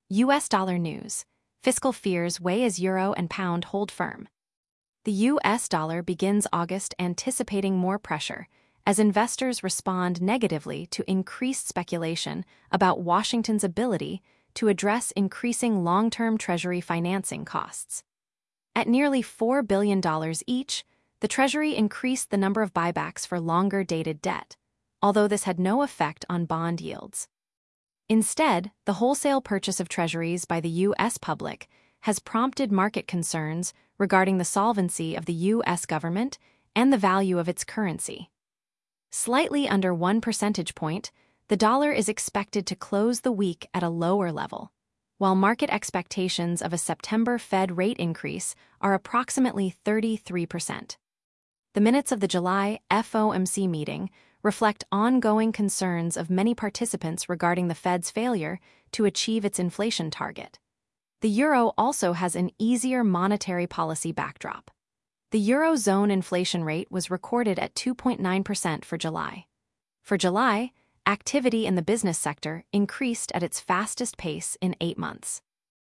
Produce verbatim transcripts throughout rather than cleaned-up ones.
U S dollar news. Fiscal fears weigh as euro and pound hold firm. The U S dollar begins August anticipating more pressure as investors respond negatively to increased speculation about Washington's ability to address increasing long-term Treasury financing costs. At nearly four billion dollars each, the Treasury increased the number of buybacks for longer-dated debt, although this had no effect on bond yields. Instead, the wholesale purchase of treasuries by the U S public has prompted market concerns regarding the solvency of the U S government and the value of its currency. Slightly under one percentage point, the dollar is expected to close the week at a lower level, while market expectations of a September Fed rate increase are approximately thirty-three percent. The minutes of the July F O M C meeting reflect ongoing concerns of many participants regarding the Fed's failure to achieve its inflation target. The euro also has an easier monetary policy backdrop. The Eurozone inflation rate was recorded at two point nine percent for July. For July, activity in the business sector increased at its fastest pace in eight months.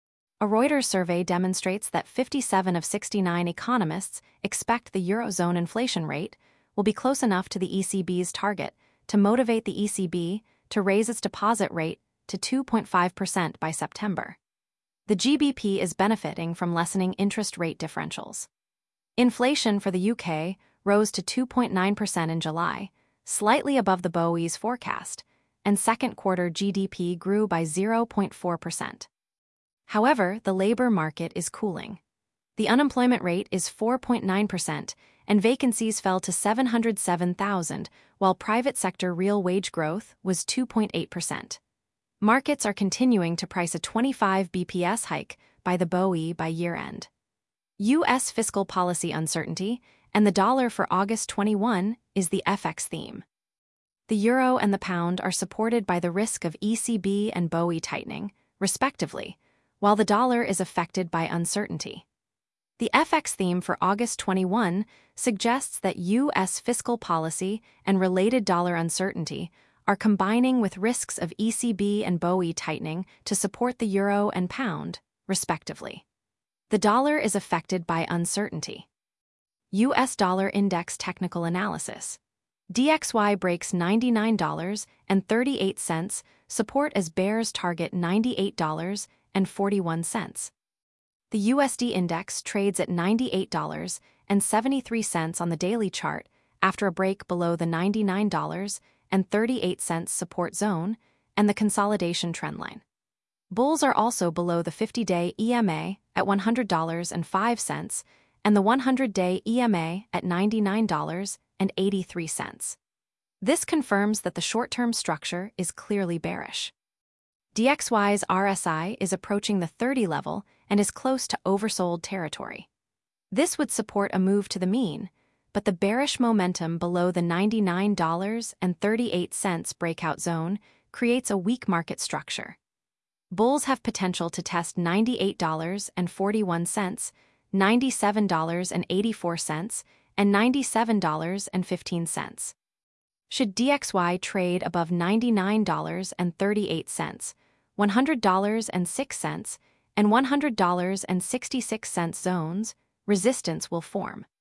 A Reuters survey demonstrates that fifty-seven of sixty-nine economists expect the Eurozone inflation rate will be close enough to the E C B's target to motivate the E C B to raise its deposit rate to two point five percent by September. The G B P is benefiting from lessening interest rate differentials. Inflation for the U K rose to two point nine percent in July, slightly above the B O E's forecast, and second quarter G D P grew by zero point four percent. However, the labor market is cooling. The unemployment rate is four point nine percent, and vacancies fell to seven hundred seven thousand, while private sector real wage growth was two point eight percent. Markets are continuing to price a twenty-five B P S hike by the B O E by year-end. U S fiscal policy uncertainty and the dollar for August twenty-first is the F X theme. The euro and the pound are supported by the risk of E C B and B O E tightening, respectively, while the dollar is affected by uncertainty. The F X theme for August twenty-first suggests that U S fiscal policy and related dollar uncertainty are combining with risks of E C B and B O E tightening to support the euro and pound, respectively. The dollar is affected by uncertainty. U S dollar index technical analysis. D X Y breaks ninety-nine dollars and thirty-eight cents, support as bears target ninety-eight dollars and forty-one cents. The U S D index trades at ninety-eight dollars and seventy-three cents on the daily chart after a break below the ninety-nine dollars and thirty-eight cents support zone and the consolidation trendline. Bulls are also below the fifty-day E M A at one hundred dollars and five cents and the one hundred day E M A at ninety-nine dollars and eighty-three cents. This confirms that the short-term structure is clearly bearish. D X Y's R S I is approaching the thirty level and is close to oversold territory. This would support a move to the mean, but the bearish momentum below the ninety-nine dollars and thirty-eight cents breakout zone creates a weak market structure. Bulls have potential to test ninety-eight dollars and forty-one cents, ninety-seven dollars and eighty-four cents, and ninety-seven dollars and fifteen cents. Should D X Y trade above ninety-nine dollars and thirty-eight cents, one hundred dollars and six cents, and one hundred dollars and sixty-six cents zones, resistance will form.